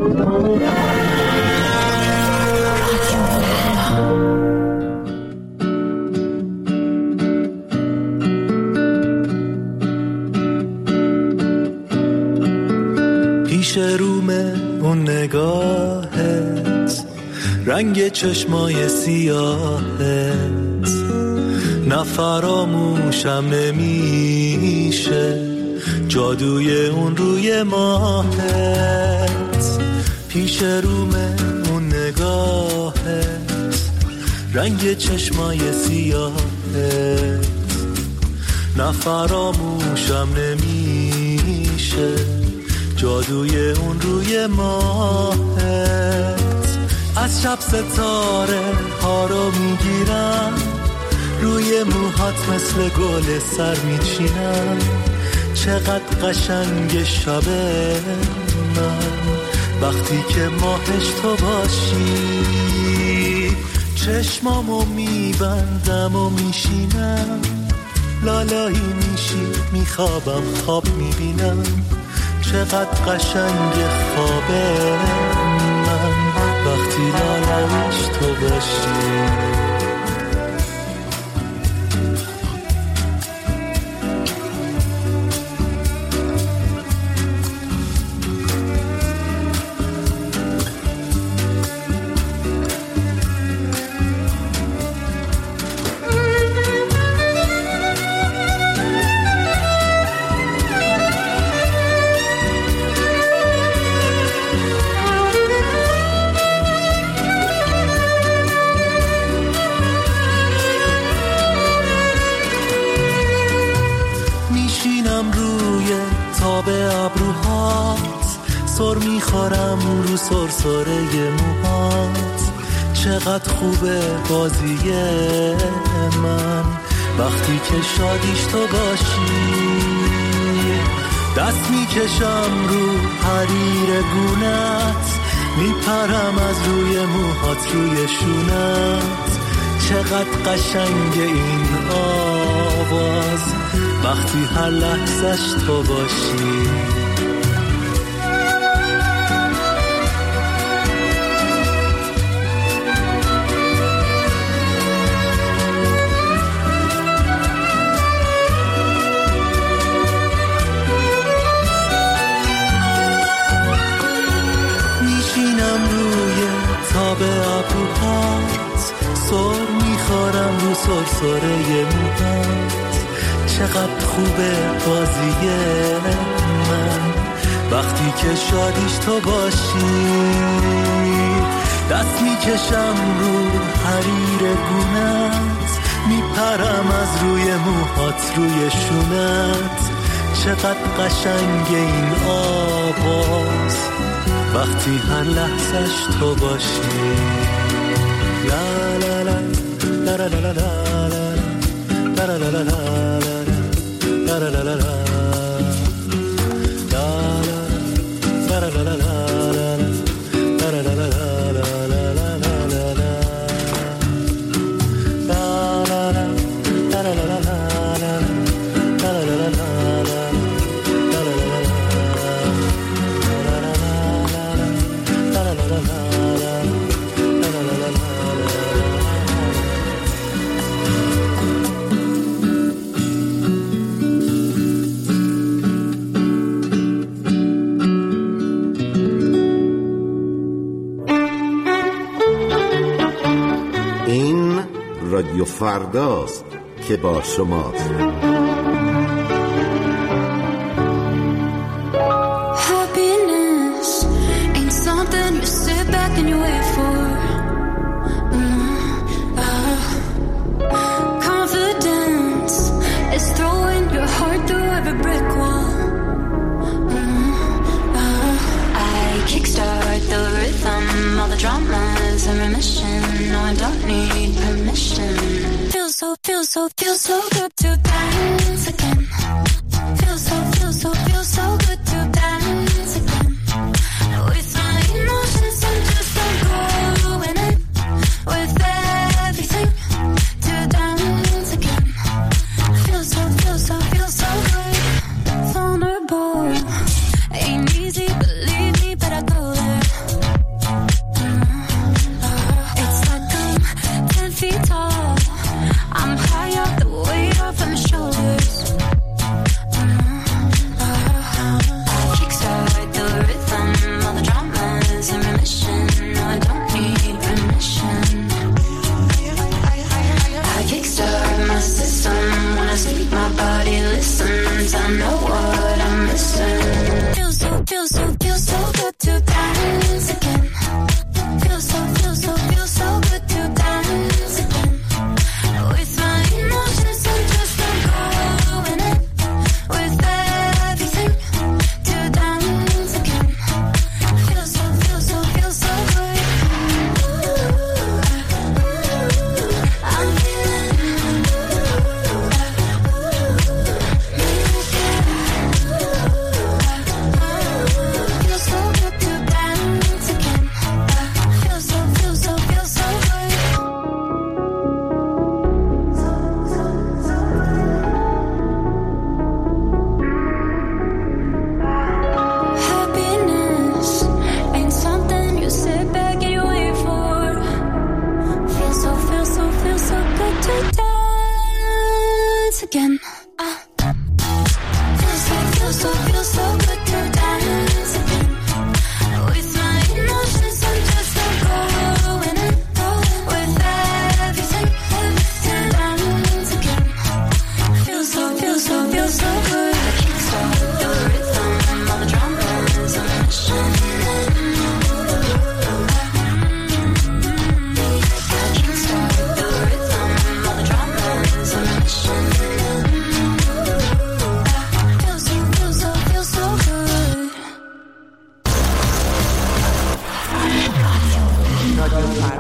پیش رومه اون نگاهت، رنگ چشمای سیاهت، نفراموشم نمیشه جادوی اون روی ماهت. پیش رومه اون نگاهت، رنگ چشمای سیاهت، نفراموشم نمیشه جادوی اون روی ماهت. از شب ستاره ها رو میگیرم، روی موهات مثل گل سر میچینم. چقدر قشنگ شب من وقتی که ماهش تو باشی. چشمامو میبندم و میشینم، لالایی میشی میخوابم خواب میبینم. چقدر قشنگ خوابه من وقتی لالایش تو باشی. سرسره موهات چقدر خوبه بازی من وقتی که شادیش تو باشی. دست میکشم رو حریر گونت، میپرم از روی موهات روی شونت. چقدر قشنگ این آواز وقتی هر لحظش تو باشی. سرسره موهات چقدر خوبه بازی من وقتی که شادیش تو باشی. دست میکشم رو حریر گونت، میپرم از روی موهات روی شونت. چقدر قشنگ این آواز وقتی هر لحظش تو باشی. لا لا لا la la la la la la la la la la la la la رادیو فرداست که با شماست. Happiness ain't something you sit back and you wait for. Confidence is throwing your heart through every brick wall. I kickstart the rhythm, all the drama's in remission. No, I don't need permission. Feels so good to dance again. Feels so good to dance again. With my emotions, I'm just going in with everything to dance again. Feels so good. Vulnerable ain't easy, believe me, but I go there.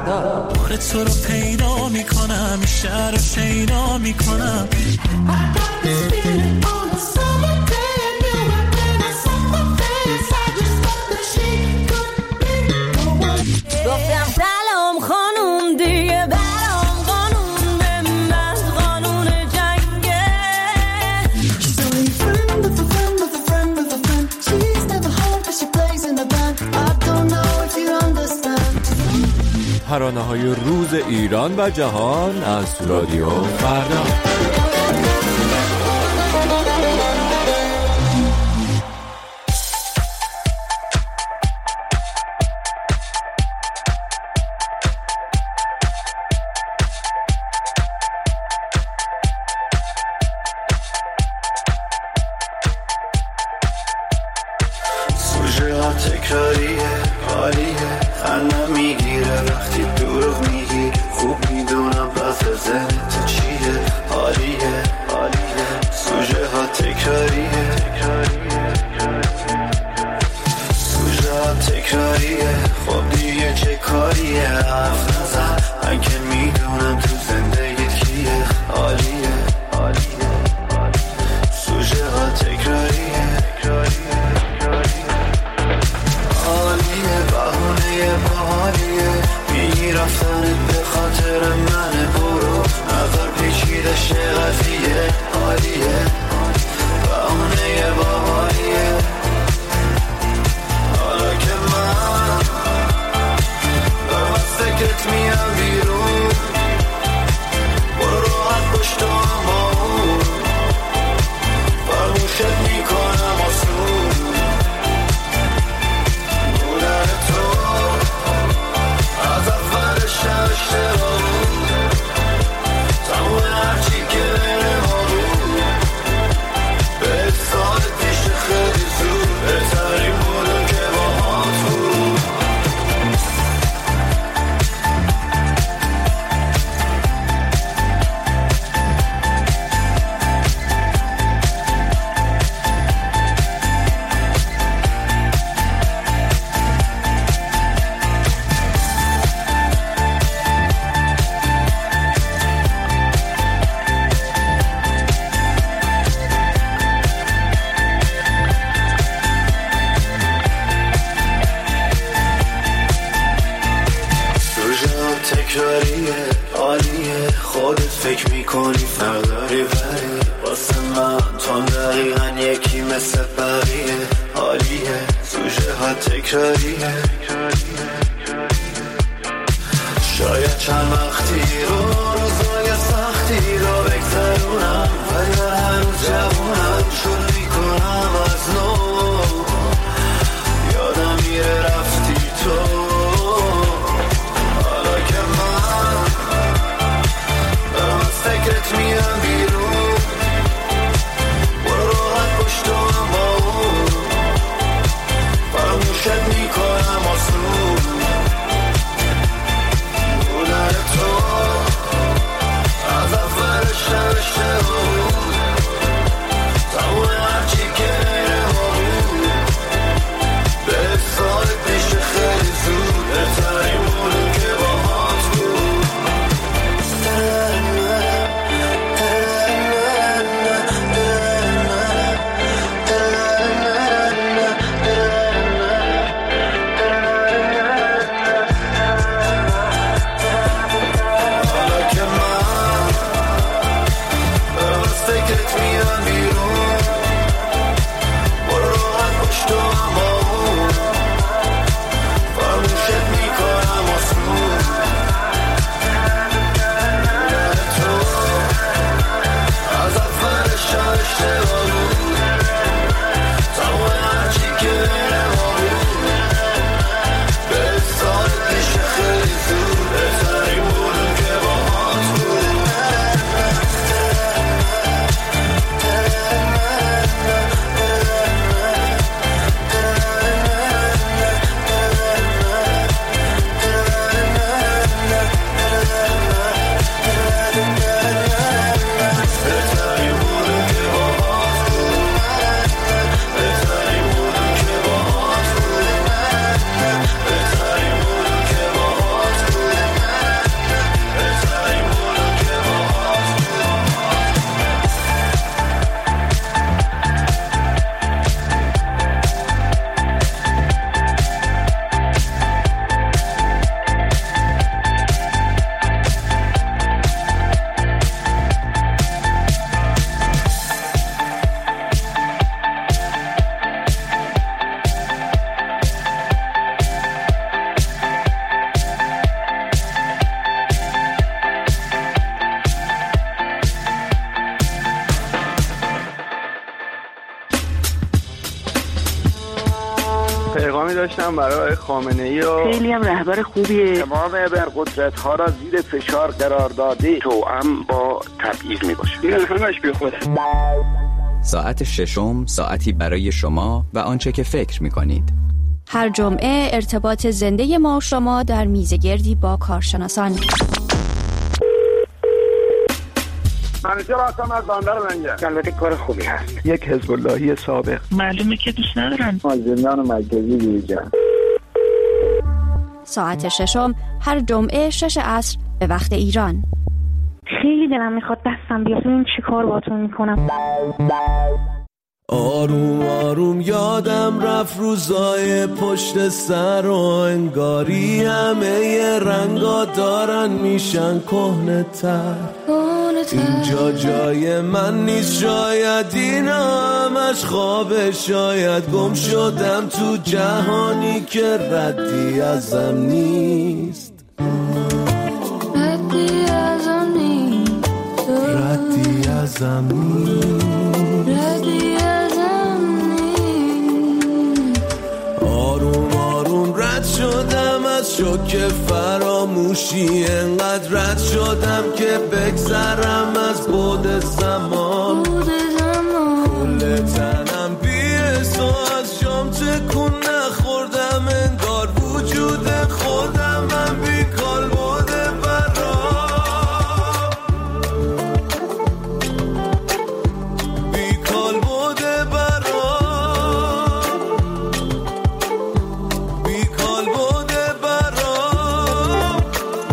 فردا. بار تو رو پیدا میکنم، شهر رو شیدا میکنم. گفتم سلام خانوم دیگه برام قانون به من قانون جنگه. She's only a friend of a friend of a friend of a friend. She's never home cause she plays in the band. I don't know if you understand. ترانه‌های روز ایران و جهان از رادیو فردا. تکراریه حالیه خندم میگیره وقتی دروغ میگی. خوب میدونم پس ذهنت چیه. حالیه سوژه ها تکراریه. سوژه ها تکراریه. خب دیگه چه کاریه. حرف نزن من که میدونم تو زندگیت کیه. حالیه سوژه ها تکراریه. میگی رفتنت به خاطر منه. برو نظر پیچیده شه قضیه. حالیه بهونه باحالیه. حالا که من دارم سکت میام بیرون. برو راحت باش تو هم با اون. فرموشت میکنم آسون. بودن تو از اولش اشتباه بود. تمام هرچی که بین ما بود به سال پیش خیلی زود بهترین بودم که با ما بود. تکراریه عالیه. خودت فکر میکنی فرق داری ولی واسه من تو دقیقا یکی مثل بقیه. عالیه سوژه ها تکراریه. شاید چند وقتی روزای سختی رو بگذرونم ولی هنوز جوونم. شروع میکنم از نو. یادم میره رفتی تو. فکرت میام بیرون. برو راحت باش تو هم با اون. فراموشت میکنم آسون. بودن تو پیامی داشتم برای خامنه‌ای و خیلی هم رهبر خوبیه. تمام ابرقدرت‌ها را زیر فشار قرار داده، توأم با تبعیض میباشه. این همش بیخوده. ساعت ششم، ساعتی برای شما و آنچه که فکر می‌کنید. هر جمعه ارتباط زنده ما و شما در میزگردی با کارشناسان. منیجر هستم از بندر لنگر. البته کار خوبی هست. یک حزب اللهی سابق. معلومه که دوست ندارن. زندان مرکزی بیرجن. ساعت ششم هر جمعه 6 عصر به وقت ایران. خیلی دلم میخواد دستم بیاد. این چی کار باتون میکنم؟ آروم آروم یادم رفت روزای پشت سر و انگاری همه رنگا دارن میشن کهنه تر. اینجا جای من نیست، شاید اینا همش خوابه، شاید گم شدم تو جهانی که ردی ازم نیست. ردی ازم نیست. ردی ازم نیست. ردی ازم نیست. آروم آروم رد شدم از شوک فراموشی، انقدر رد شدم که بگذرم از بعد زمان. کل تنم بی‌حس و از شام تکون نخوردم، انگار وجود خودم من بیکال بوده برام، بیکال بوده برام، بیکال بوده برام.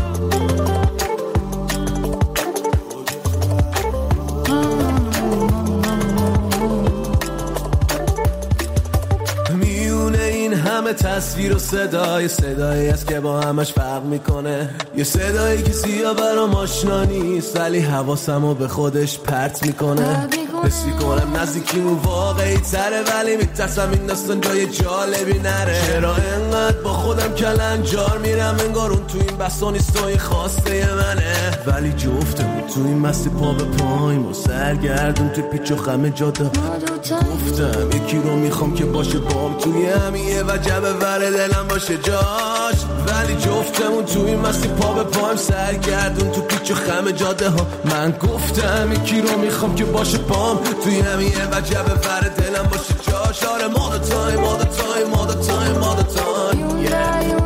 میونه این همه تصویر و صدایی است که با همش فرق میکنه، یه صدایی که سیاه برام آشنا نیست ولی حواسمو به خودش پرت میکنه. حس میکنم نزدیکیمون واقعی تره ولی میترسم این داستان جای جالبی نره. چرا انقدر با خودم کلنجار میرم، انگار اون تو این بسا نیست و این خواسته منه، ولی جفتمون تو این مستی پا به پاییم و سرگردون تو پیچ و خم جاده. گفتم یکی رو میخوام که باشه بام توی همیه و جبه ور دلم باشه جاش، ولی جفتمون تو این مستی پا به پایم سرگردون تو پیچ و خم جاده ها. من گفتم یکی رو میخوام که باشه بام توی همیه و جبه ور دلم باشه جاش. آره all the time all the time all the time all the time yeah yeah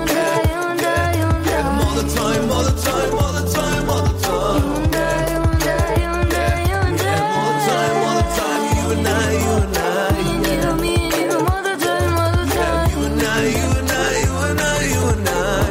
yeah all the time all the time all the time all the time yeah all the time all the time you and I you and I yeah me and you all the time you and I you and I you and I you and I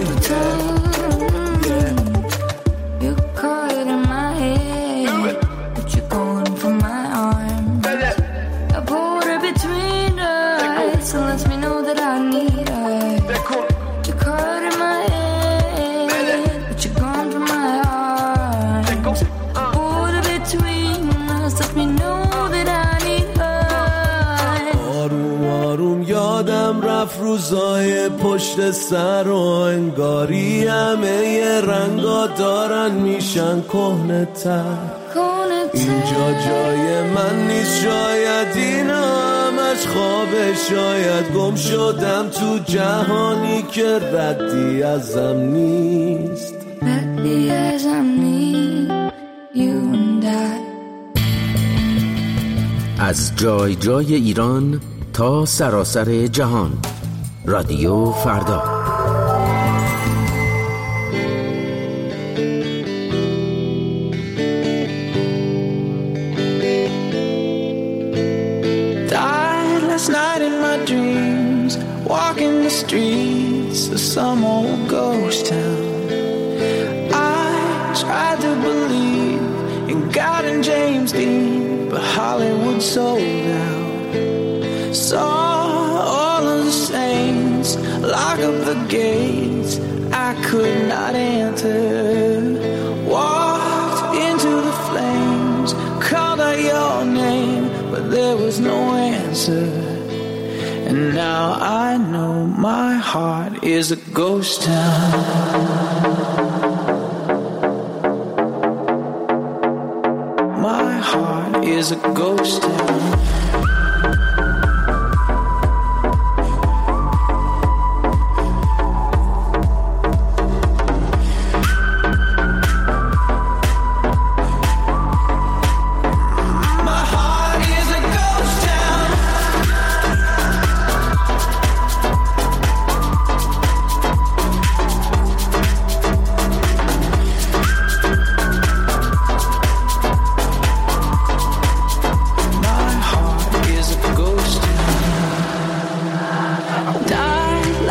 yeah You caught it in my head, but you're going for my arm. I pulled her between us and lets me know that I need her. You caught in my head, but you're gone from my arms. I pulled her between us, let me know that I need her. آروم آروم یادم رفت روزای پشت سر و انگاری همه رنگا دارن میشن کهنه تر. اینجا جای من نیست، شاید اینا همش خوابه، شاید گم شدم تو جهانی که ردی ازم نیست. ردی ازم نیست You and I. از جای جای ایران تا سراسر جهان، رادیو فردا. Died last night in my dreams, walking the streets of some old ghost town. I tried to believe in God and James Dean, but Hollywood sold out. Saw all of the saints lock up the gates I could not enter. Walked into the flames, called out your name, but there was no answer. And now I know my heart is a ghost town. My heart is a ghost town.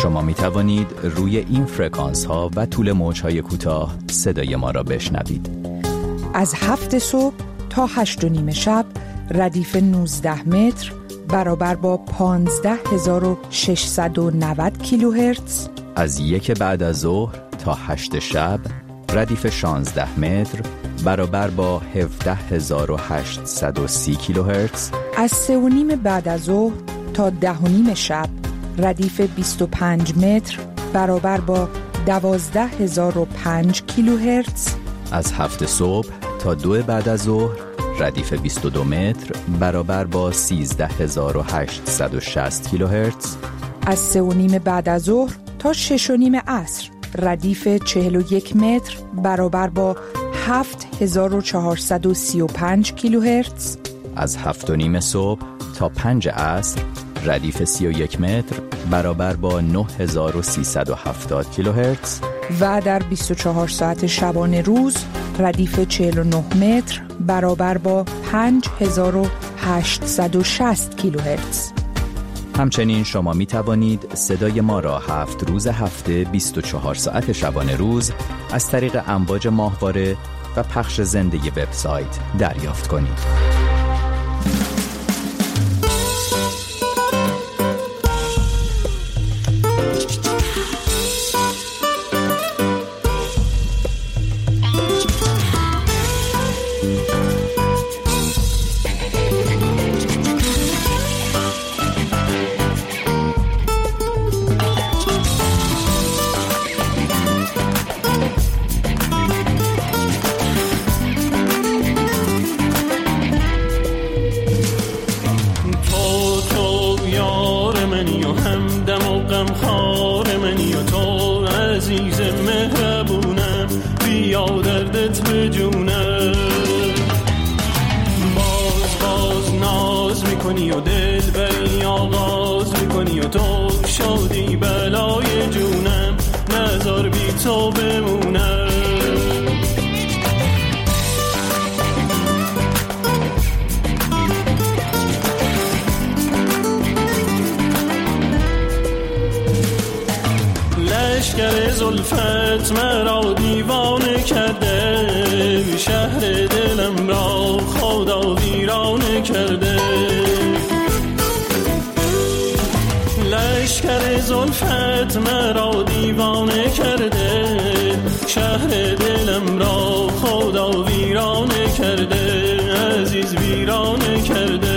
شما می توانید روی این فرکانس ها و طول موج های کوتاه صدای ما را بشنوید. از 7 صبح تا 8 و نیم شب ردیف 19 متر برابر با 15690 کیلوهرتز. از 1 بعد از ظهر تا 8 شب ردیف 16 متر برابر با 17830 کیلوهرتز. از 3 و نیم بعد از ظهر تا 10 و نیم شب ردیف 25 متر برابر با 12005 کیلوهرتز. از 7 صبح تا 2 بعد از ظهر ردیف 22 متر برابر با 13860 کیلوهرتز. از 3 و نیم بعد از ظهر تا 6 و نیم عصر ردیف 41 متر برابر با 7435 کیلوهرتز. از 7 و نیم صبح تا 5 عصر ردیف 31 متر برابر با 9370 کیلوهرتز. و در 24 ساعت شبانه روز ردیف 49 متر برابر با 5860 کیلوهرتز. همچنین شما می توانید صدای ما را 7 روز هفته 24 ساعت شبانه روز از طریق امواج ماهواره و پخش زنده وبسایت دریافت کنید. لشکر زلفت مرا دیوانه کرده، شهر دلم را خدا ویرانه کرده. لشکر زلفت مرا دیوانه کرده، شهر دلم را خدا ویرانه کرده، عزیز ویرانه کرده.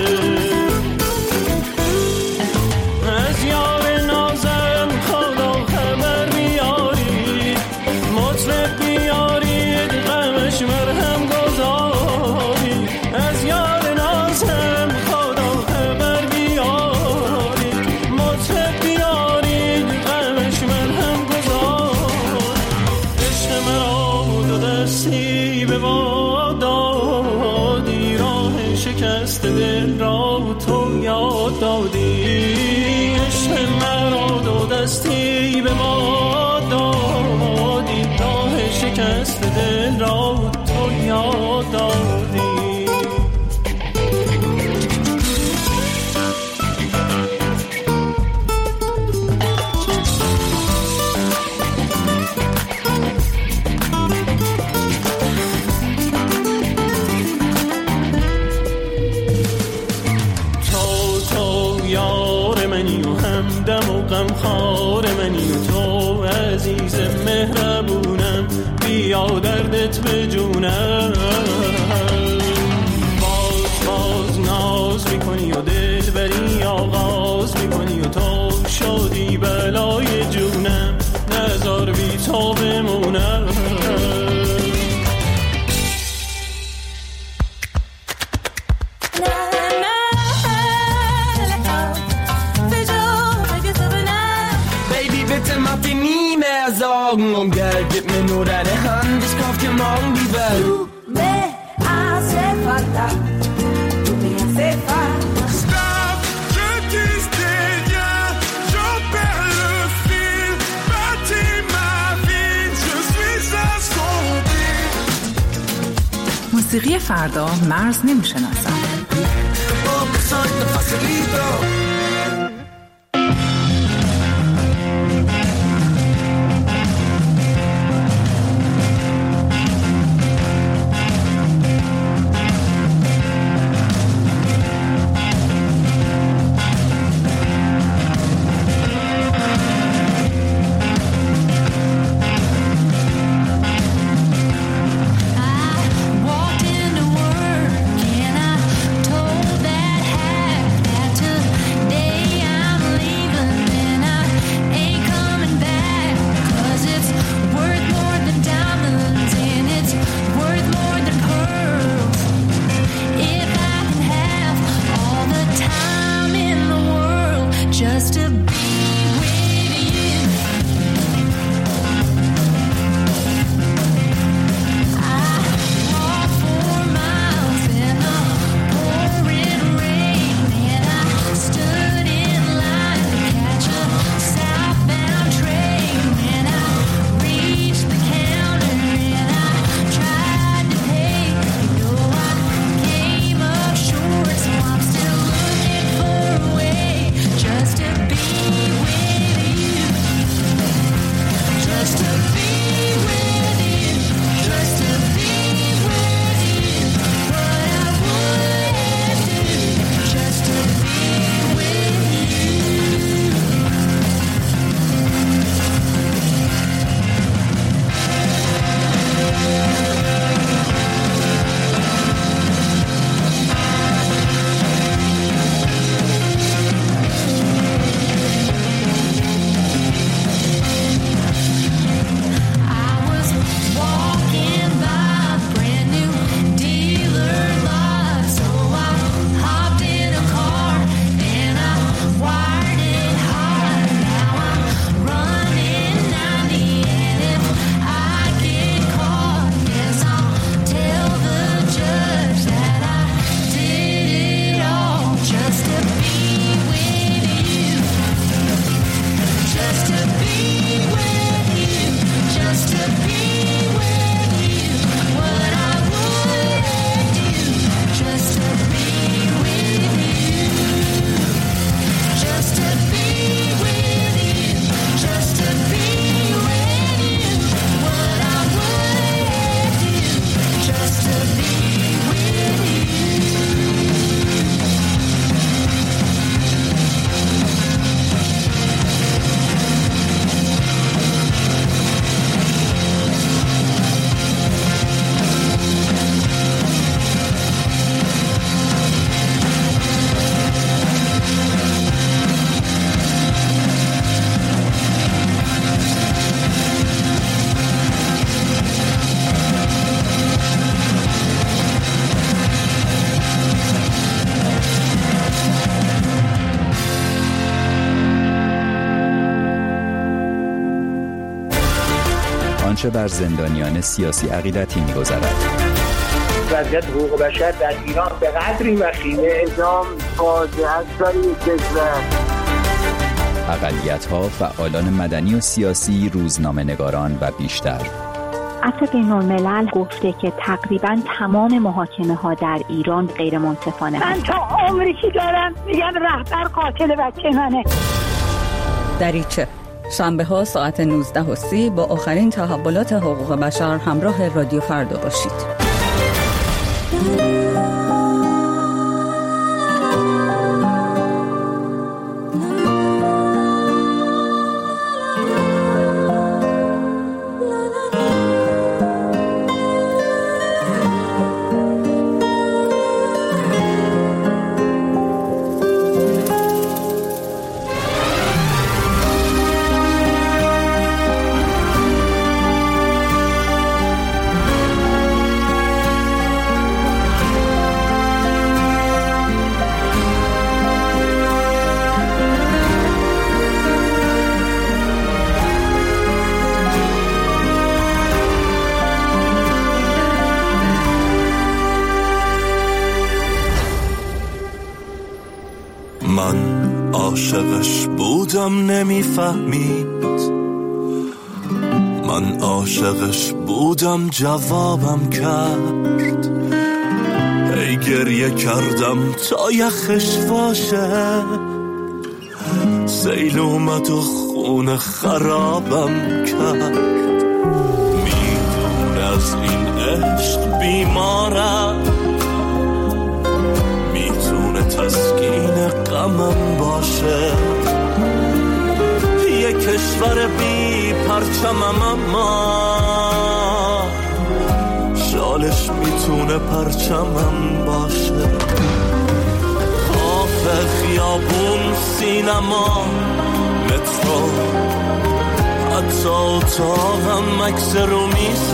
از یار نازم خدا خبر بیارید، مطرب بیارید غمش مرهم گذارید. از یار نازم خدا خبر بیارید، مطرب بیارید غمش مرهم گذارید. عشق مرا دو دستی به ما دادی، راه شکست دل را تو یاد دادی. مرا دو دستی به ما دادی، راه شکست دل را تو یاد دادی. دم و غمخوار منی و تو عزیز مهربونم، بیا دردت به جونم. باز ناز میکنی و دلبری آغاز میکنی و تو شدی بلای جونم، نذار بی تو بمونم. Um Geld, gib mir nur deine Hand, ich kauf dir morgen die Welt. Tu me hace falta, tu me hace falta. Stop, je tisse des liens, j'en perds le fil. Bâtis ma vie, je suis assombri. موسیقی فردا مرز نمیشناسد. just to be with you. I walked 4 miles in the pouring rain, and I stood in line to catch a southbound train. When I reached the counter and I tried to pay, I came up short, so I'm still looking for a way just to be with you, just to be with you, just to be with you. What I would do just to be with you. I was walking by a brand new dealer lot, so I hopped in a car and I wired it hard. Now I'm running 90, and if I get caught, yes, I'll tell the judge that I did it all just to be with you, just to be with you, just to be with you. What I would do just to be with you, just to be with you, just to be with you. What I would do just to be with you. آنچه بر زندانیان سیاسی عقیدتی می‌گذرد. وضعیت حقوق بشر در ایران به قدری وخیمه، اعدام فاجعه است برای کشور. اقلیت‌ها، فعالان مدنی و سیاسی، روزنامه‌نگاران و بیشتر. عفو بین‌الملل گفته که تقریباً تمام محاکمه‌ها در ایران غیر منصفانه من است. تا عمری که دارم میگم رهبر قاتل بچه منه. دریچه شنبه ها ساعت 19:30 با آخرین تحولات حقوق بشر همراه رادیو فردا باشید. من عاشقش بودم نمیفهمید، من عاشقش بودم جوابم کرد، هی گریه کردم تا یخش باشه، سیل اومد و خون خرابم کرد. میدون از این عشق بیمارم، میتونه تسکین غمم باشه، یه کشور بی پرچمم اما شالش میتونه پرچمم باشه. کافه، خیابون، سینما، مترو، حتی اتاقم، عکس رو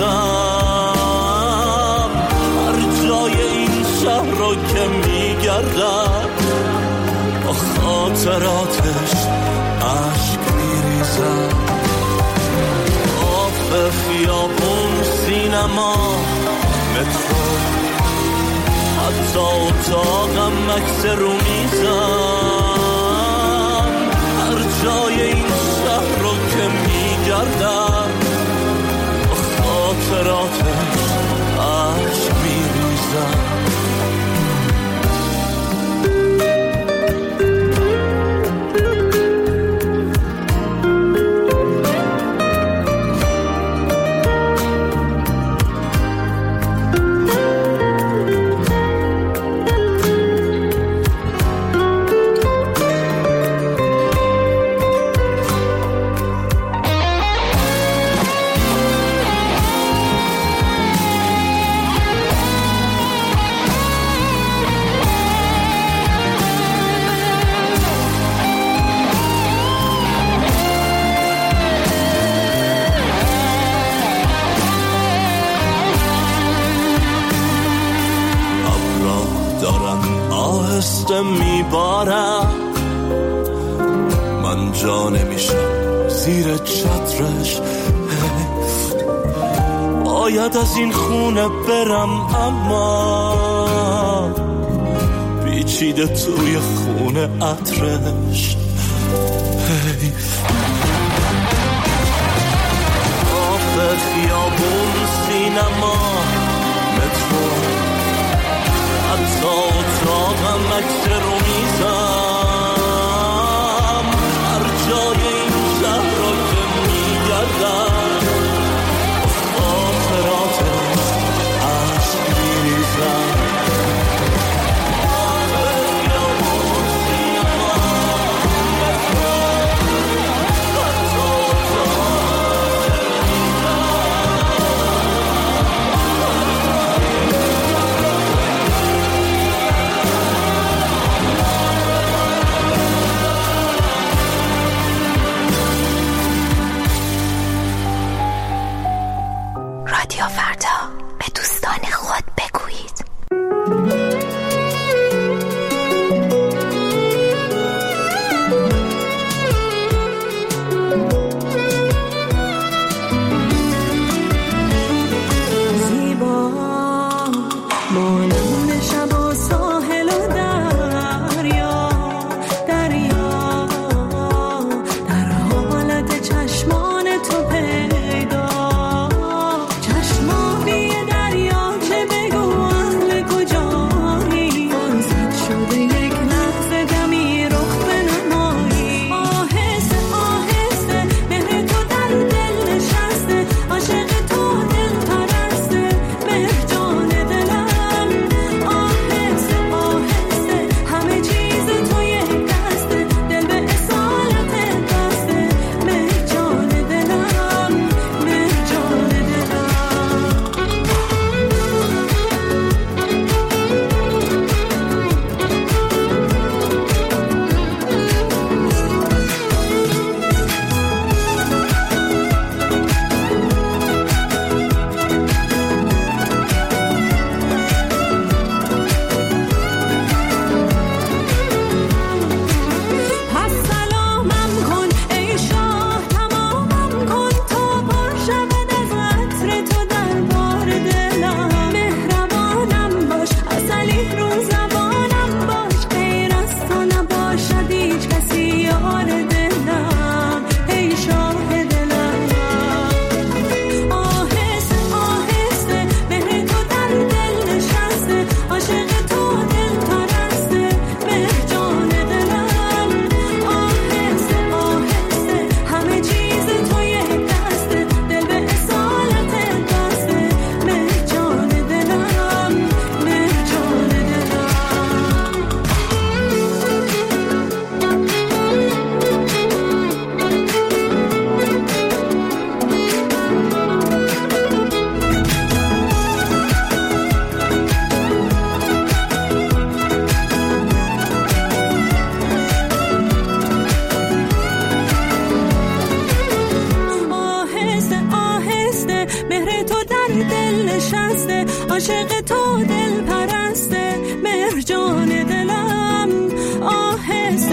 میزم، هر جای این شهر رو که میگردم با خاطراتش عشق میریزم. آخه خیابون، سینما، مترو، حتی اتاقم عکس رو میزم. هر جای این شهر رو که میگردم با خاطراتش عشق میریزم. میبارم، من جا نمیشم زیر چترش. حیف باید از این خونه برم، اما پیچیده توی خونه عطرش. حیف آخه خیابون، سینما، مترو، حتی اتاقم عکس رو میزم. هر جای این شهر رو که میگردم با خاطراتش عشق میریزم. رادیو فردا، به دوستان خود بگویید. زیبا مانند شب و ساحل و دریا، دریا در حالت چشمان تو پیدا. چشمانی دریا که بگو اهل کجایی، فرصت شده یک لحظه دمی رخ بنمایی. آهسته آهسته مهر تو در دل نشسته، عاشق تو دل پرسته، مهر جان دلم. آهسته آهسته همه چیز تو یک دسته، دل به اصالت دسته، مهر جان دلم، مهر جان دلم. پس سلامم کن ای شاه، تمامم کن تا پر شود از عطر تو در بار دلم. مهربانم باش، عسلی رو زبانم باش، غیر از تو نباشد هیچ کسی یار دلم، ای شاه دلم. آهسته آهسته مهر تو در دل نشسته، عاشق تو دل پرسته، مهر جان دلم. آهسته آهسته همه چیز تو یک دسته، دل به اصالت دسته، مهر جان دلم، مهر جان دلم. آهسته آهسته مهر تو در دل نشسته، عاشق تو دل پرسته، مهر جان دلم. آهسته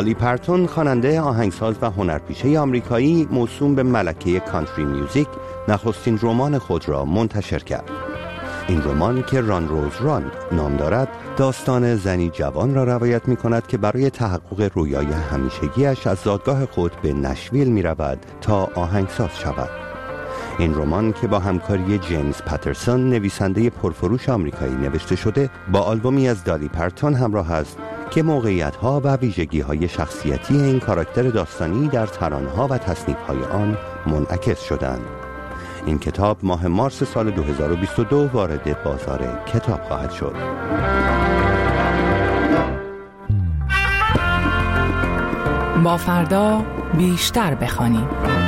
دالی پرتون خواننده آهنگساز و هنرپیشه آمریکایی موسوم به ملکه کانتری میوزیک نخستین رمان خود را منتشر کرد. این رمان که ران روز ران نام دارد داستان زنی جوان را روایت می کند که برای تحقق رویای همیشگیش از زادگاه خود به نشویل می رود تا آهنگساز شود. این رمان که با همکاری جیمز پاترسون نویسنده پرفروش آمریکایی نوشته شده با آلبومی از دالی پرتون همراه است که موقعیت‌ها و ویژگی‌های شخصیتی این کاراکتر داستانی در ترانه‌ها و تصنیف‌های آن منعکس شدند. این کتاب ماه مارس سال 2022 وارد بازار کتاب خواهد شد. با فردا بیشتر بخوانیم.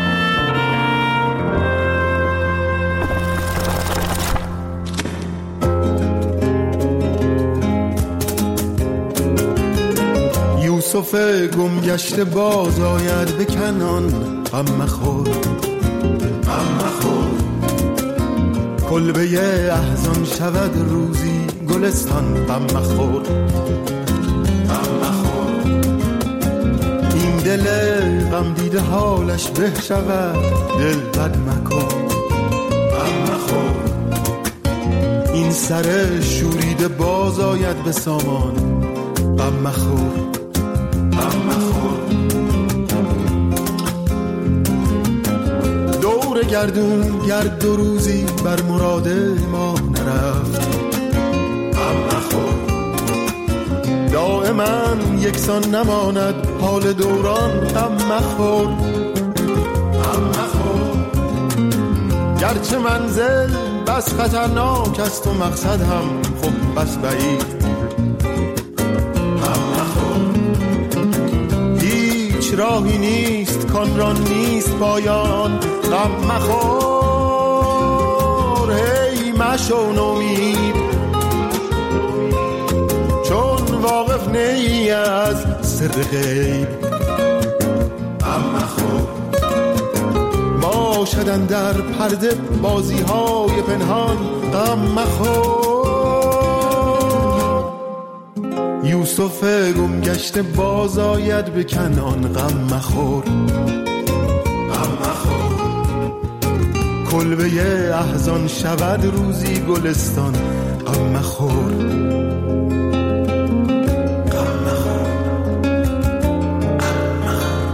یوسف گمگشته باز آید به کنعان، غم مخور غم مخور. کلبه احزان شود روزی گلستان، غم مخور غم مخور. این دل غم دیده حالش به شود، دل بد مکن غم مخور. این سر شوریده باز آید به سامان، غم مخور غم مخور. دور گردون گرد دو روزی بر مراد ما نرفت، غم مخور. دائما یکسان نماند حال دوران، غم مخور غم مخور. گرچه منزل بس خطرناک است و مقصد هم خب بس بعید، راهی نیست کان را نیست پایان، غم مخور. هی مشو نومید چون واقف نی از سر غیب، غم مخور. باشدن در پرده بازی های پنهان، غم مخور. یوسف گمگشته باز آید به کنعان، غم مخور غم مخور. کلبه احزان شود روزی گلستان، غم مخور غم مخور غم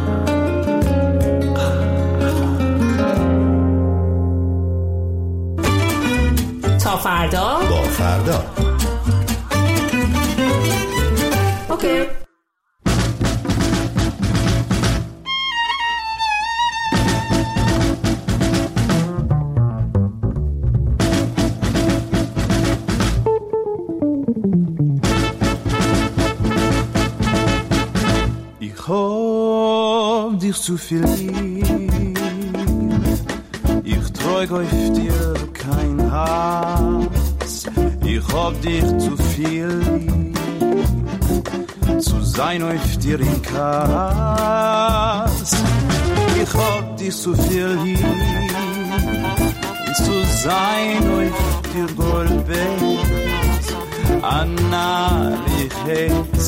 مخور. تا فردا با فردا. اوکی. Ich hab dich zu viel lieb, ich träug auf dir kein Hass. Ich hab dich zu viel lieb, zu sein auf dir in Kass. Ich hab dich so viel lieb, zu sein auf dir Goldbett. Anna, ich weiß,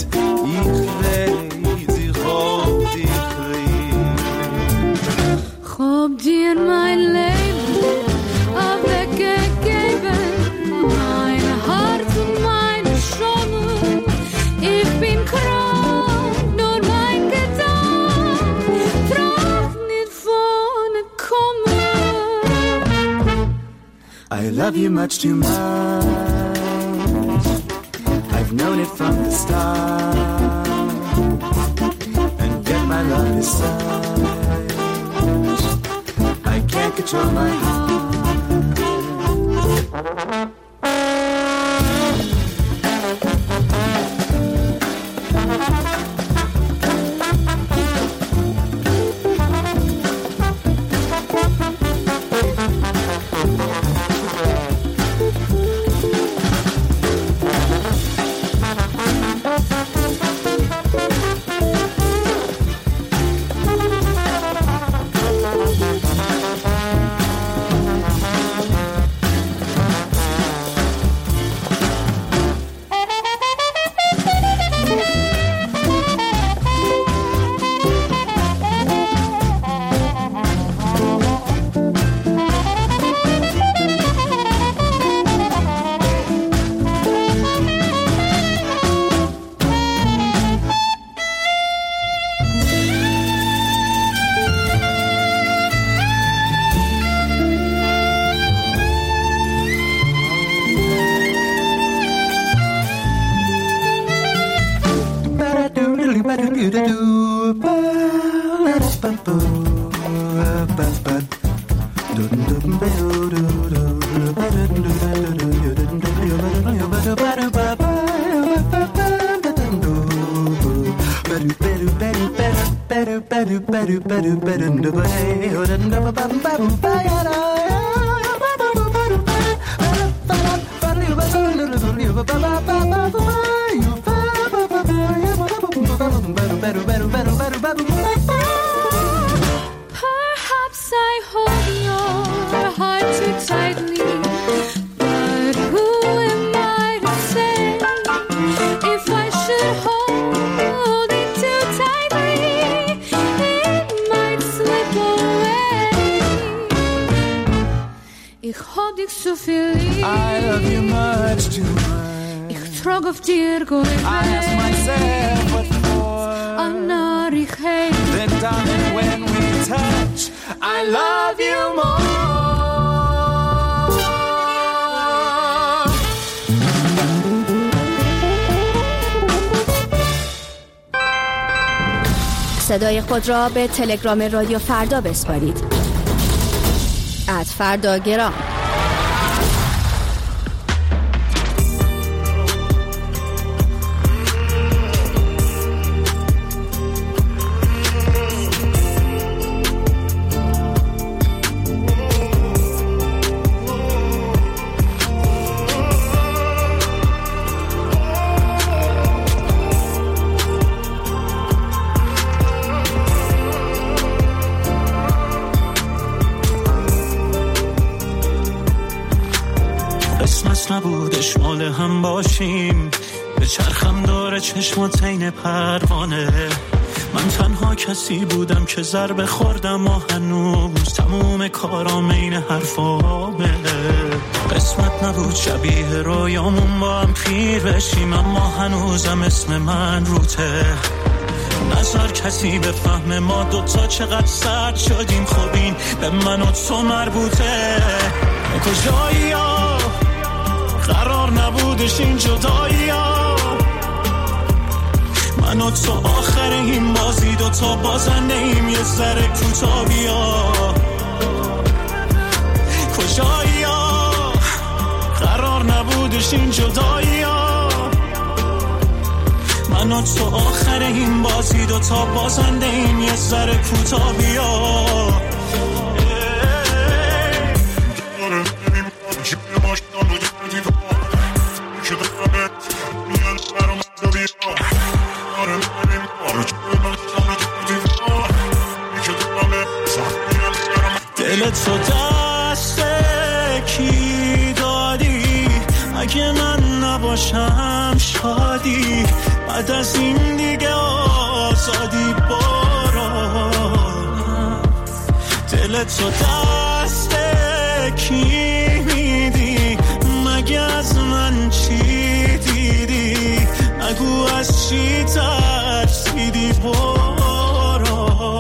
ich hab dich lieb. Hab dir mein Leben weggegeben, mein Herz und meine Schöne. Ich bin krank, nur mein Gedanke tragt nicht vorne kommen. I love you much too much, I've known it from the start, and yet my love is such, I can't control my heart. Perhaps I hold your heart too tightly, but who am I to say if I should hold it too tightly, it might slip away. Ich hab dich so viel lieb. I love you much too much. Ich trag auf dir gut. I ask myself what for. I'm not ich hate. Then darling, when we touch, I love you more. صدای خود را به تلگرام رادیو فردا بسپارید. @فرداگرام. نبودش مال هم باشیم، به چرخم داره چشمات عین پروانه. من تنها کسی بودم که ضربه خوردم و هنوز تموم کارام عین حرفامه. قسمت نبود شبیه رویامون با هم پیر بشیم، اما هنوزم اسم من روته. نظر کسی به فهم ما دوتا چقدر سرد شدیم، خب این به من و تو مربوطه. کجایی ها قرار نبودش این جدایی ها، من و تو آخر این بازی دوتا بازنده ایم، یه ذره کوتا بیا. کجایی ها قرار نبودش این جدایی ها، من و تو آخر این بازی دوتا بازنده ایم، یه ذره کوتا بیا. دلت رو دست کی دادی؟ اگه من نباشم شادی، بعد از این دیگه آزادی برو. دلت رو دست کی میدی؟ مگه از من چی دیدی؟ نگو از چی ترسیدی برو.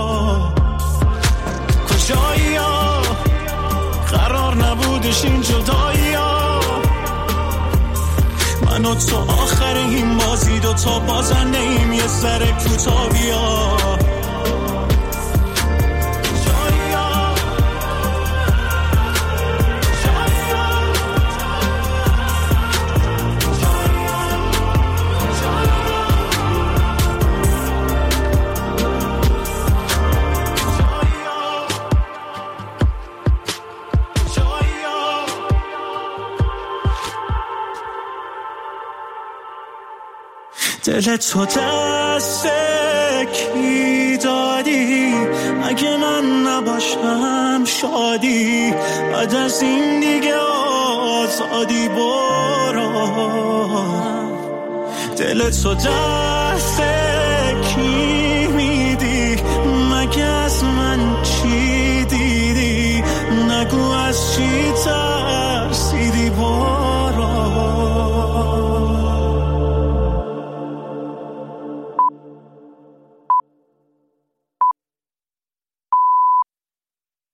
کجایی ها قرار نبودش این جدایی ها، من و تو آخر این بازی دوتا بازنده ایم، یه ذره کوتا بیا. دلت تو دست کی دادی؟ اگه من نباشم شادی، بعد از این دیگه آزادی برو. دلت تو دست کی میدی؟ مگه از من چی دیدی؟ نگو از چی